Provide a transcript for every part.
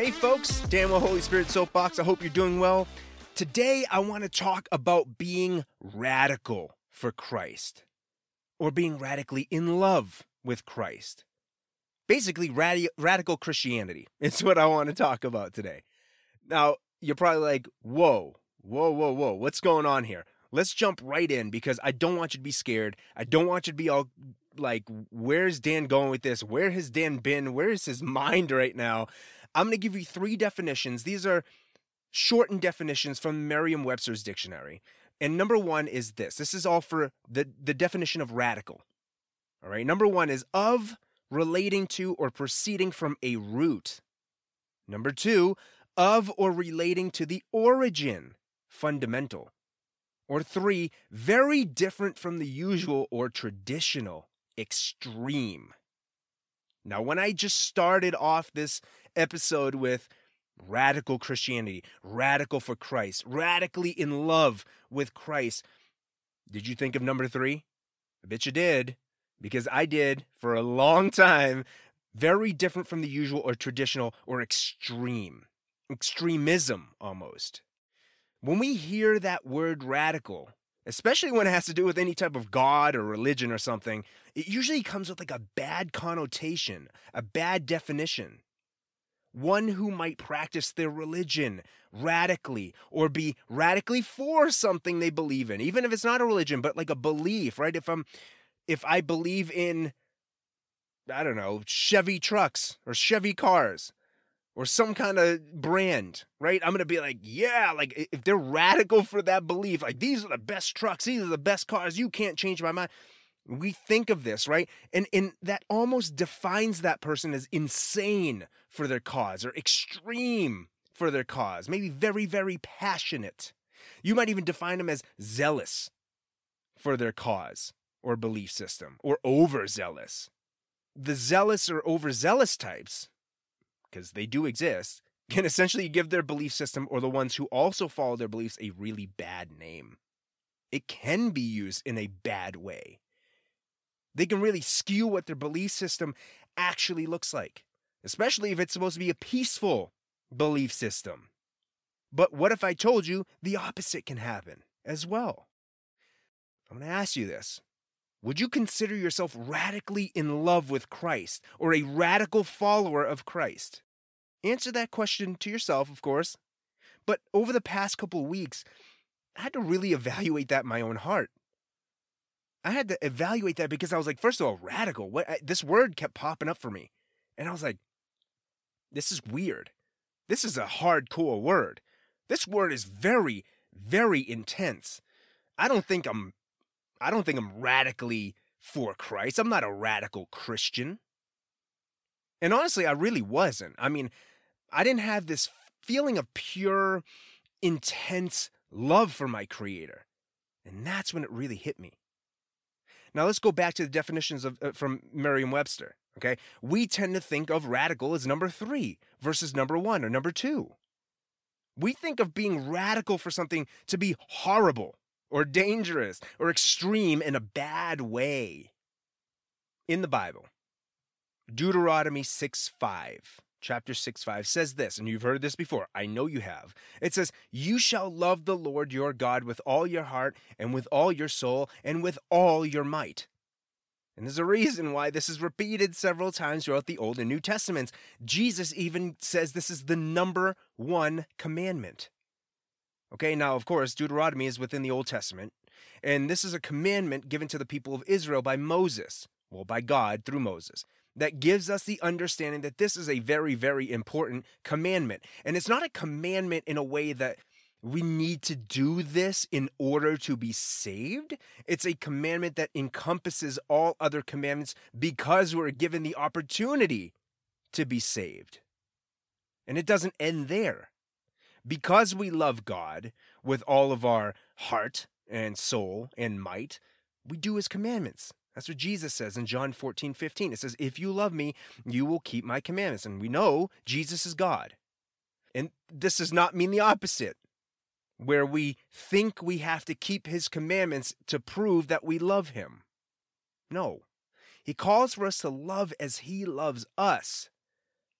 Hey folks, Dan with Holy Spirit Soapbox. I hope you're doing well. Today I want to talk about being radical for Christ, or being radically in love with Christ. Basically, radical Christianity is what I want to talk about today. Now, you're probably like, whoa, what's going on here? Let's jump right in because I don't want you to be scared. I don't want you to be all like, where's Dan going with this? Where has Dan been? Where is his mind right now? I'm going to give you 3 definitions. These are shortened definitions from Merriam-Webster's dictionary. And number 1 is this. This is all for the definition of radical. All right. Number 1 is of, relating to, or proceeding from a root. Number 2, of or relating to the origin, fundamental. Or 3, very different from the usual or traditional, extreme. Now, when I just started off this episode with radical Christianity, radical for Christ, radically in love with Christ, did you think of number 3? I bet you did, because I did for a long time. Very different from the usual or traditional or extreme. Extremism, almost. When we hear that word radical, especially when it has to do with any type of God or religion or something, it usually comes with like a bad connotation, a bad definition. One who might practice their religion radically or be radically for something they believe in, even if it's not a religion, but like a belief, right? If I believe in, I don't know, Chevy trucks or Chevy cars, or some kind of brand, right? I'm going to be like, yeah, like if they're radical for that belief, like these are the best trucks, these are the best cars, you can't change my mind. We think of this, right? And that almost defines that person as insane for their cause or extreme for their cause, maybe very, very passionate. You might even define them as zealous for their cause or belief system, or overzealous. The zealous or overzealous types, because they do exist, can essentially give their belief system or the ones who also follow their beliefs a really bad name. It can be used in a bad way. They can really skew what their belief system actually looks like, especially if it's supposed to be a peaceful belief system. But what if I told you the opposite can happen as well? I'm going to ask you this. Would you consider yourself radically in love with Christ or a radical follower of Christ? Answer that question to yourself, of course. But over the past couple of weeks, I had to really evaluate that in my own heart. I had to evaluate that because I was like, first of all, radical. This word kept popping up for me. And I was like, this is weird. This is a hardcore word. This word is very, very intense. I don't think I'm radically for Christ. I'm not a radical Christian. And honestly, I really wasn't. I mean, I didn't have this feeling of pure, intense love for my Creator. And that's when it really hit me. Now let's go back to the definitions from Merriam-Webster. Okay, we tend to think of radical as number 3 versus number 1 or number 2. We think of being radical for something to be horrible or dangerous or extreme in a bad way. In the Bible, Deuteronomy 6:5, chapter 6:5 says this, and you've heard this before. I know you have. It says, "You shall love the Lord your God with all your heart and with all your soul and with all your might." And there's a reason why this is repeated several times throughout the Old and New Testaments. Jesus even says this is the number 1 commandment. Okay, now, of course, Deuteronomy is within the Old Testament, and this is a commandment given to the people of Israel by Moses, well, by God through Moses, that gives us the understanding that this is a very, very important commandment. And it's not a commandment in a way that we need to do this in order to be saved. It's a commandment that encompasses all other commandments because we're given the opportunity to be saved. And it doesn't end there. Because we love God with all of our heart and soul and might, we do his commandments. That's what Jesus says in John 14:15. It says, "If you love me, you will keep my commandments." And we know Jesus is God. And this does not mean the opposite, where we think we have to keep his commandments to prove that we love him. No. He calls for us to love as he loves us.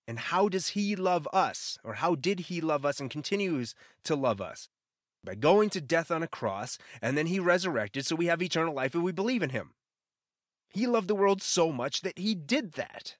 And how does he love us? Or how did he love us and continues to love us? By going to death on a cross, and then he resurrected so we have eternal life if we believe in him. He loved the world so much that he did that.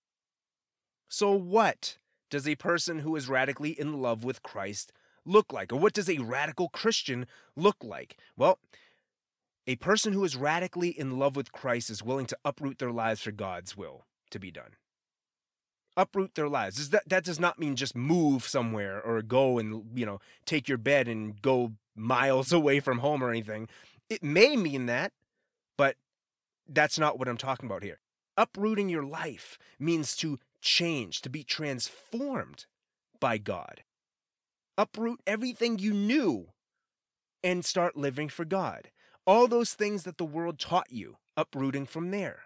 So what does a person who is radically in love with Christ look like? Or what does a radical Christian look like? Well, a person who is radically in love with Christ is willing to uproot their lives for God's will to be done. Uproot their lives. That does not mean just move somewhere or go and, take your bed and go miles away from home or anything. It may mean that, but that's not what I'm talking about here. Uprooting your life means to change, to be transformed by God. Uproot everything you knew and start living for God. All those things that the world taught you, uprooting from there.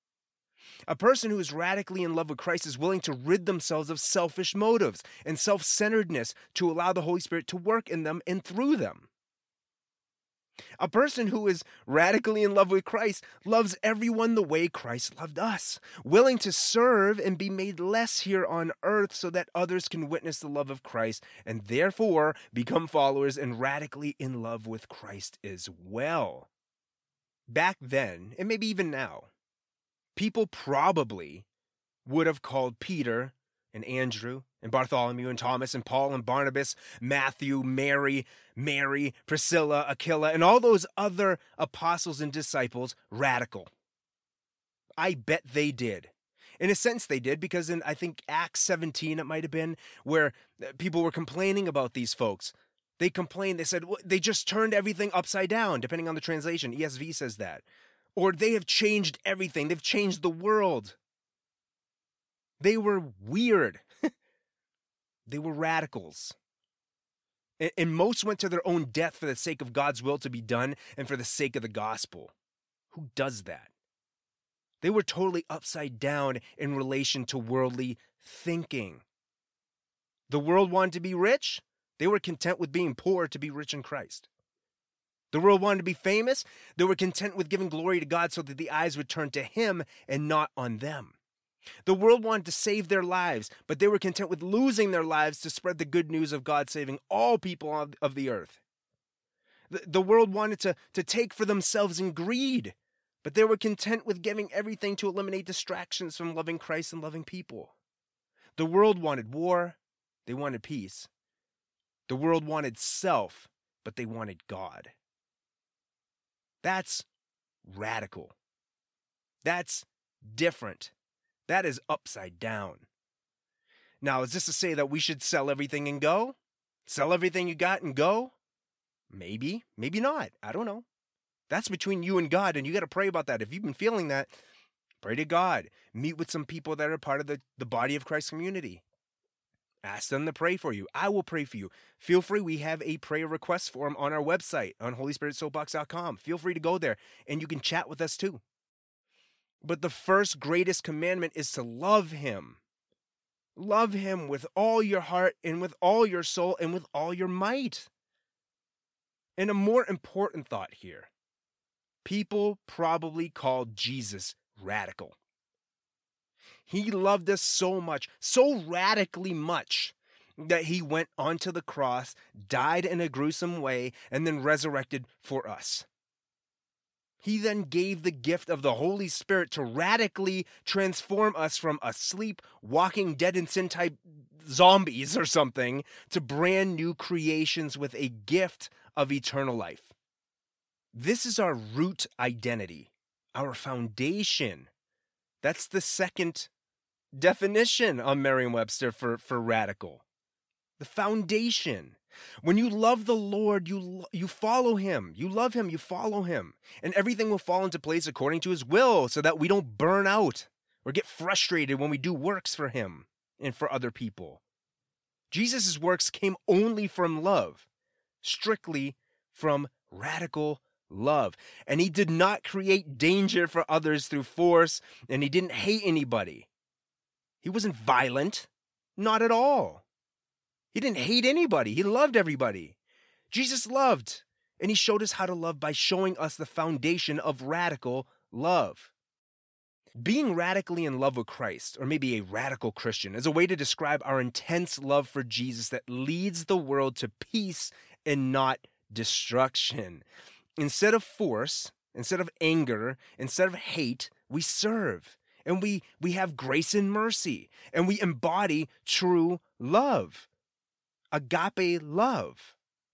A person who is radically in love with Christ is willing to rid themselves of selfish motives and self-centeredness to allow the Holy Spirit to work in them and through them. A person who is radically in love with Christ loves everyone the way Christ loved us, willing to serve and be made less here on earth so that others can witness the love of Christ and therefore become followers and radically in love with Christ as well. Back then, and maybe even now, people probably would have called Peter and Andrew and Bartholomew and Thomas and Paul and Barnabas, Matthew, Mary, Priscilla, Aquila, and all those other apostles and disciples radical. I bet they did. In a sense they did, because in, I think, Acts 17 it might have been, where people were complaining about these folks. They complained, they said, they just turned everything upside down, depending on the translation. ESV says that. Or they have changed everything. They've changed the world. They were weird. They were radicals. And most went to their own death for the sake of God's will to be done and for the sake of the gospel. Who does that? They were totally upside down in relation to worldly thinking. The world wanted to be rich. They were content with being poor to be rich in Christ. The world wanted to be famous. They were content with giving glory to God so that the eyes would turn to him and not on them. The world wanted to save their lives, but they were content with losing their lives to spread the good news of God saving all people of the earth. The world wanted to take for themselves in greed, but they were content with giving everything to eliminate distractions from loving Christ and loving people. The world wanted war. They wanted peace. The world wanted self, but they wanted God. That's radical. That's different. That is upside down. Now, is this to say that we should sell everything and go? Sell everything you got and go? Maybe, maybe not. I don't know. That's between you and God, and you got to pray about that. If you've been feeling that, pray to God. Meet with some people that are part of the body of Christ community. Ask them to pray for you. I will pray for you. Feel free. We have a prayer request form on our website on HolySpiritSoapbox.com. Feel free to go there, and you can chat with us too. But the first greatest commandment is to love him. Love him with all your heart and with all your soul and with all your might. And a more important thought here. People probably called Jesus radical. He loved us so much, so radically much, that he went onto the cross, died in a gruesome way, and then resurrected for us. He then gave the gift of the Holy Spirit to radically transform us from asleep, walking dead in sin type zombies or something to brand new creations with a gift of eternal life. This is our root identity, our foundation. That's the second definition on Merriam-Webster for radical. The foundation. When you love the Lord, you follow him. You love him, you follow him. And everything will fall into place according to his will so that we don't burn out or get frustrated when we do works for him and for other people. Jesus' works came only from love, strictly from radical love. And he did not create danger for others through force, and he didn't hate anybody. He wasn't violent, not at all. He didn't hate anybody. He loved everybody. Jesus loved, and he showed us how to love by showing us the foundation of radical love. Being radically in love with Christ, or maybe a radical Christian, is a way to describe our intense love for Jesus that leads the world to peace and not destruction. Instead of force, instead of anger, instead of hate, we serve. And we have grace and mercy. And we embody true love. Agape love.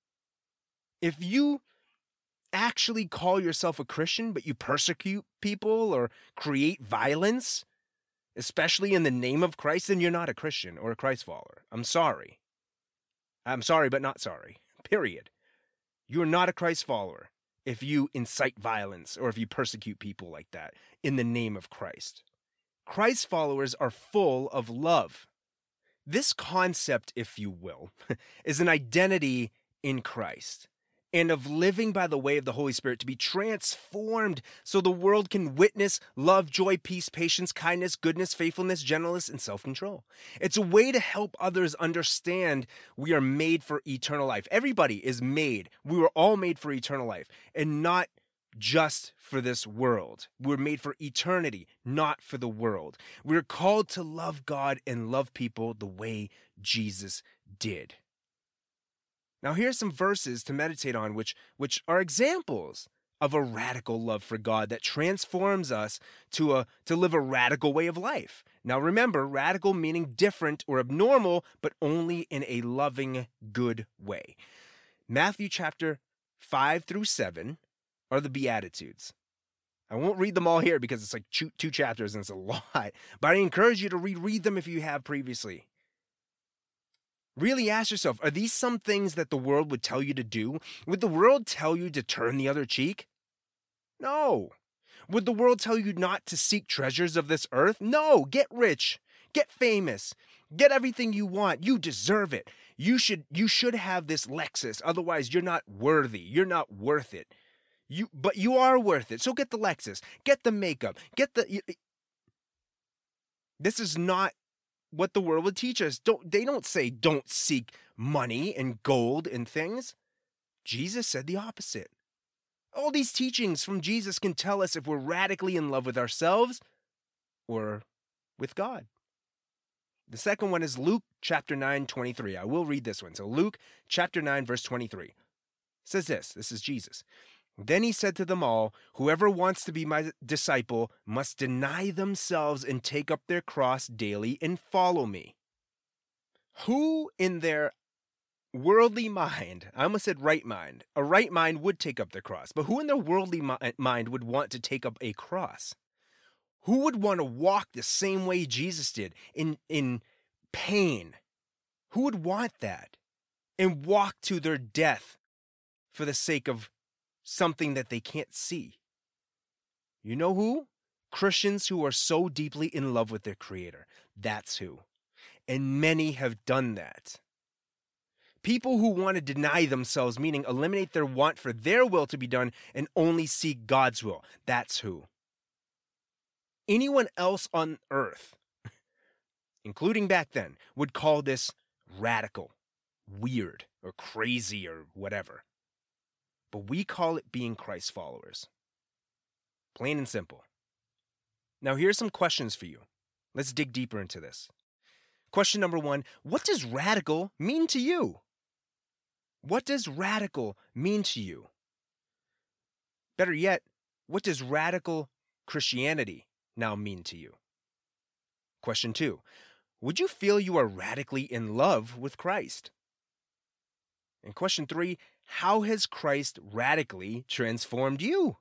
If you actually call yourself a Christian, but you persecute people or create violence, especially in the name of Christ, then you're not a Christian or a Christ follower. I'm sorry. I'm sorry, but not sorry. Period. You're not a Christ follower if you incite violence or if you persecute people like that in the name of Christ. Christ followers are full of love. This concept, if you will, is an identity in Christ and of living by the way of the Holy Spirit to be transformed so the world can witness love, joy, peace, patience, kindness, goodness, faithfulness, gentleness, and self-control. It's a way to help others understand we are made for eternal life. Everybody is made. We were all made for eternal life and not just for this world. We're made for eternity, not for the world. We're called to love God and love people the way Jesus did. Now, here's some verses to meditate on, which are examples of a radical love for God that transforms us to live a radical way of life. Now, remember, radical meaning different or abnormal, but only in a loving, good way. Matthew chapter 5 through 7 are the Beatitudes. I won't read them all here because it's like two chapters and it's a lot, but I encourage you to reread them if you have previously. Really ask yourself, are these some things that the world would tell you to do? Would the world tell you to turn the other cheek? No. Would the world tell you not to seek treasures of this earth? No. Get rich. Get famous. Get everything you want. You deserve it. You should have this Lexus. Otherwise, you're not worthy. You're not worth it. But you are worth it. So get the Lexus. Get the makeup. This is not what the world would teach us. They don't say don't seek money and gold and things. Jesus said the opposite. All these teachings from Jesus can tell us if we're radically in love with ourselves or with God. The second one is Luke chapter 9:23. I will read this one. So Luke chapter 9, verse 23 says this. This is Jesus. Then he said to them all, whoever wants to be my disciple must deny themselves and take up their cross daily and follow me. Who in their worldly mind, I almost said right mind, a right mind would take up their cross, but who in their worldly mind would want to take up a cross? Who would want to walk the same way Jesus did in pain? Who would want that and walk to their death for the sake of something that they can't see? You know who? Christians who are so deeply in love with their Creator. That's who. And many have done that. People who want to deny themselves, meaning eliminate their want for their will to be done and only seek God's will. That's who. Anyone else on earth, including back then, would call this radical, weird, or crazy, or whatever. But we call it being Christ followers. Plain and simple. Now, here's some questions for you. Let's dig deeper into this. Question number 1, what does radical mean to you? What does radical mean to you? Better yet, what does radical Christianity now mean to you? Question 2, would you feel you are radically in love with Christ? And question 3, how has Christ radically transformed you?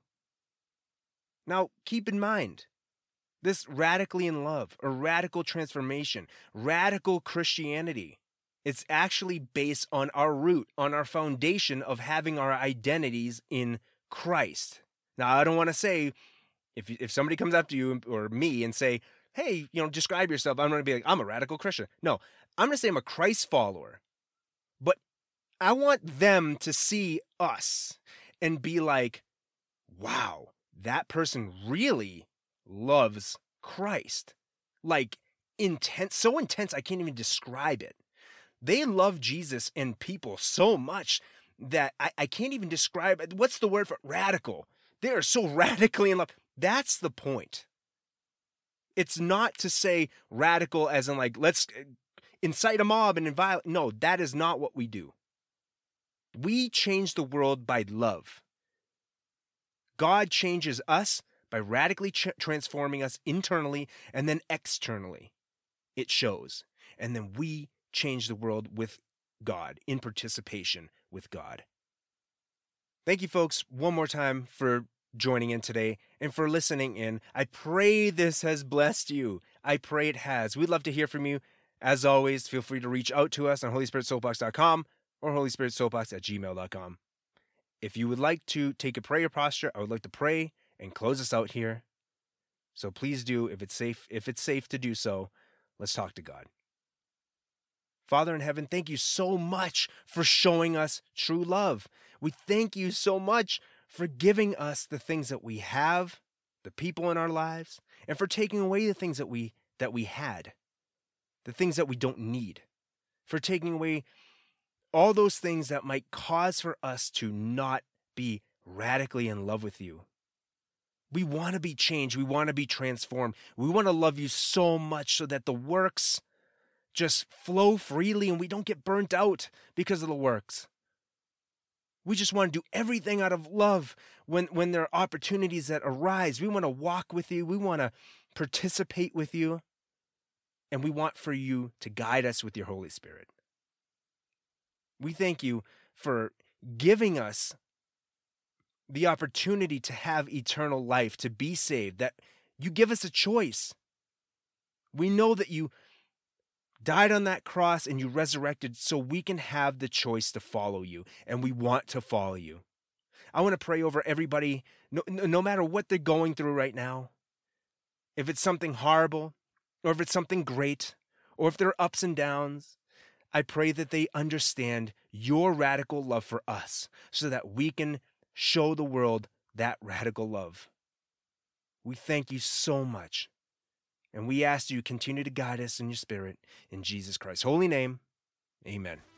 Now, keep in mind, this radically in love, or radical transformation, radical Christianity, it's actually based on our root, on our foundation of having our identities in Christ. Now, I don't want to say, if somebody comes up to you or me and say, hey, describe yourself, I'm going to be like, I'm a radical Christian. No, I'm going to say I'm a Christ follower. But I want them to see us and be like, wow, that person really loves Christ. Like, intense, so intense I can't even describe it. They love Jesus and people so much that I can't even describe it. What's the word for radical? They are so radically in love. That's the point. It's not to say radical as in like, let's incite a mob and violence. No, that is not what we do. We change the world by love. God changes us by radically transforming us internally and then externally. It shows. And then we change the world with God, in participation with God. Thank you, folks, one more time for joining in today and for listening in. I pray this has blessed you. I pray it has. We'd love to hear from you. As always, feel free to reach out to us on HolySpiritSoapbox.com or HolySpiritSoapbox@gmail.com. If you would like to take a prayer posture, I would like to pray and close us out here. So please do, if it's safe to do so, let's talk to God. Father in heaven, thank you so much for showing us true love. We thank you so much for giving us the things that we have, the people in our lives, and for taking away the things that we had, the things that we don't need, for taking away all those things that might cause for us to not be radically in love with you. We want to be changed. We want to be transformed. We want to love you so much so that the works just flow freely and we don't get burnt out because of the works. We just want to do everything out of love when there are opportunities that arise. We want to walk with you. We want to participate with you. And we want for you to guide us with your Holy Spirit. We thank you for giving us the opportunity to have eternal life, to be saved, that you give us a choice. We know that you died on that cross and you resurrected so we can have the choice to follow you, and we want to follow you. I want to pray over everybody, no matter what they're going through right now, if it's something horrible, or if it's something great, or if there are ups and downs. I pray that they understand your radical love for us so that we can show the world that radical love. We thank you so much. And we ask you continue to guide us in your Spirit. In Jesus Christ's holy name, amen.